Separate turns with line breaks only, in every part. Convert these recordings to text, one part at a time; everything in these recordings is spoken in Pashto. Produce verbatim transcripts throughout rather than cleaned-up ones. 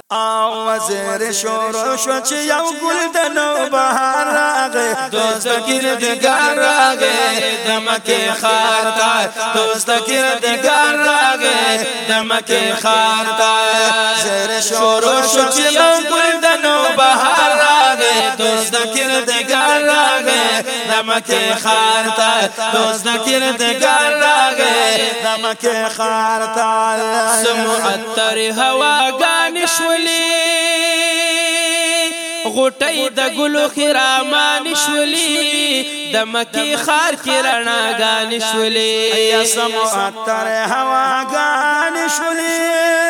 او وزیر شروع شو چې یو ګل د نو بهار راغی
دوست کردگار راغی د مکه ښار ته دوست کردگار راغی د مکه ښار ته
زیر
شروع شو چې یو ګل د نو بهار راغی دوست کردگار راغی د مکه ښار ته دوست کردگار راغی
د مکه ښار ته
سمعطر هواګانې شولې غټۍ د ګلو خرامان شولې د مکې ښار کې رڼاګانې شولې
یا سمعطر هواګانې شولې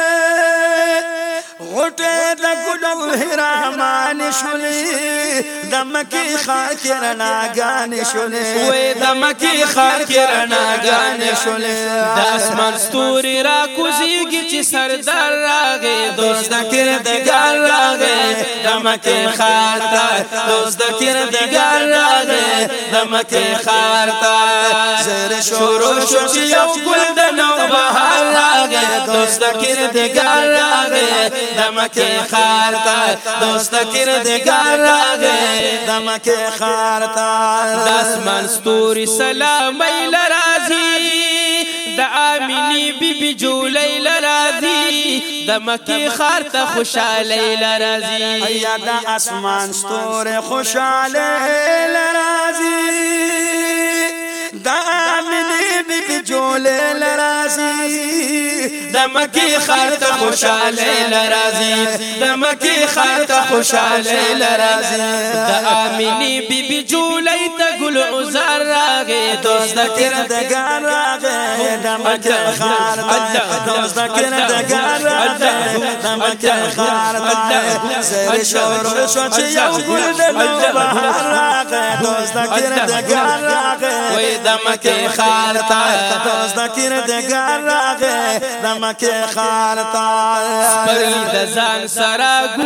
غټۍ د ګلو خرامان شولې د مکې ښار کې رڼاګانې شولې
وې د مکې ښار کې رڼاګانې شولې د اسمان ستوري راکوزیږي چې سردار راغی دوست کردگار راغی د مکه ښار ته دوست کردگار راغی د مکه ښار ته
زیر
شروع شو چې یو ګل د نو بهار راغی دوست کردگار راغی د مکه ښار ته دوست کردگار راغی
د مکه ښار ته
د اسمان ستوري سلامي لرازي د آمینی بی بی جولی لرازی د مکی خار تا خوشحالی لرازی
یا د اسمان ستور خوشحالی لرازی د آمینی بی بی جولی لرازی
د مکی خار تا خوشحالی لرازی د مکی خار تا خوشحالی لرازی د آمینی بی بی جولی تا گل عزار راغی دوست
کردگار راغی د مکه ښار ته دوست کردگار راغی د مکه ښار ته زیر شروع شو چې یو ګل د نو بهار راغی دوست کردگار راغی
وې د مکه ښار ته
دوست کردگار راغی د مکه ښار ته
سپرلی د ځان سره